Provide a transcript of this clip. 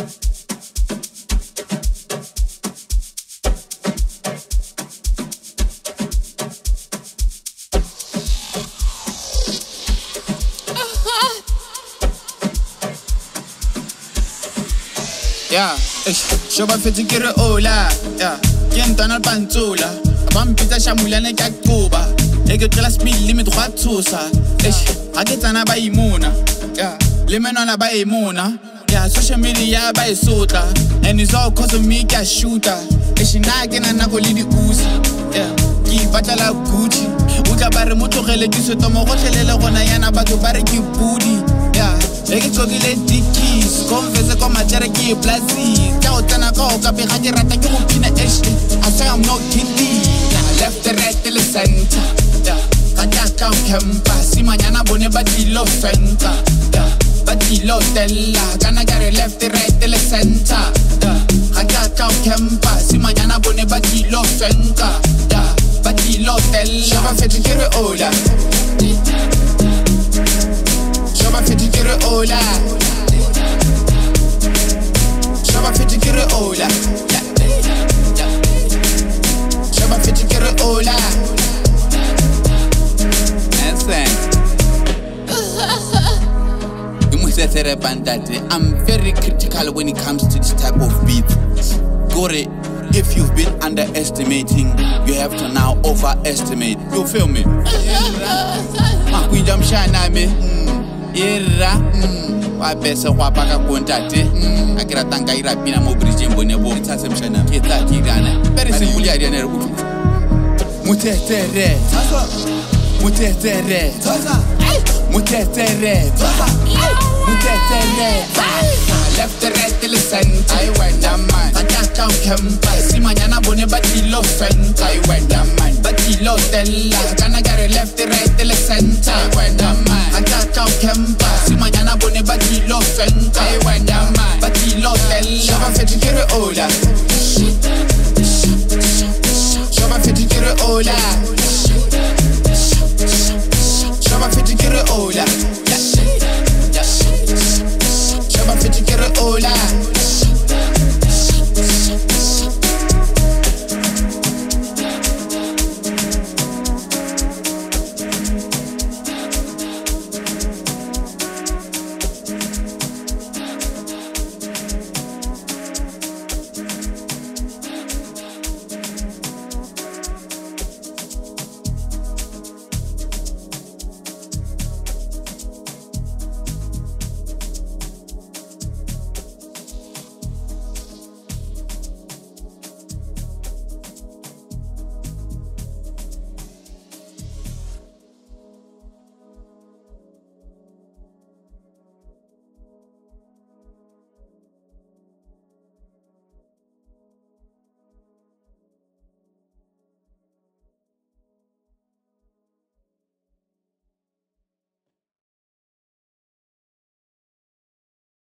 Yeah, shoba feti kire ola. Yeah, kentana pantula. Abampita shamulane kakuba. Ege class me limit kwathusa. Aketana ba imuna. Yeah, lemena ba imuna. Yeah, social media ba isota. And it's all cause of me ka shooter. Nagena na go le di uzi. Yeah, ki patala Gucci. Uka bare motlogele ke se tomo go tlelele gona yana batho bare ke budi. Yeah, ege tsogile dikis. Confess ko matjere ke plazi. Ka o tsena ka o ka be ga ke rata ke go pina I say I'm not kidding. Left the right till the center. Yeah, ka ka campus. Si mañana bone ba dilo fenta. Yeah, ba dilo della. Kana gare left the right till the center. Yeah, ka campus. Si mañana bone ba dilo fenta. Yeah, ba dilo della. Shoba feti kire ola. Shoba feti kire ola. Shoba feti kire ola. Shoba feti kire ola. I'm very critical when it comes to this type of beat. Gore, if you've been underestimating, you have to now overestimate. You feel me? Makwinjam shana me. Ira. Wa bese wa baka kontate. Akira tanga ira pina mo bridge mbone bo tsase mshana. Ketsa tigana. Very simple ya diana ruku. Mutetere. Mutetere. Mutetere. Mutetere. Left the right till the center. I went a man. I can't count campus. Si mañana bone batilo fenta. I went a man. Batilo della. Kana gare left the right till the center. I went a man. I can't count campus. Si mañana bone batilo fenta. I went a man. Batilo della. Shoba feti kire ola. Shoba feti kire ola. Shoba feti kire ola. Shoba feti kire ola.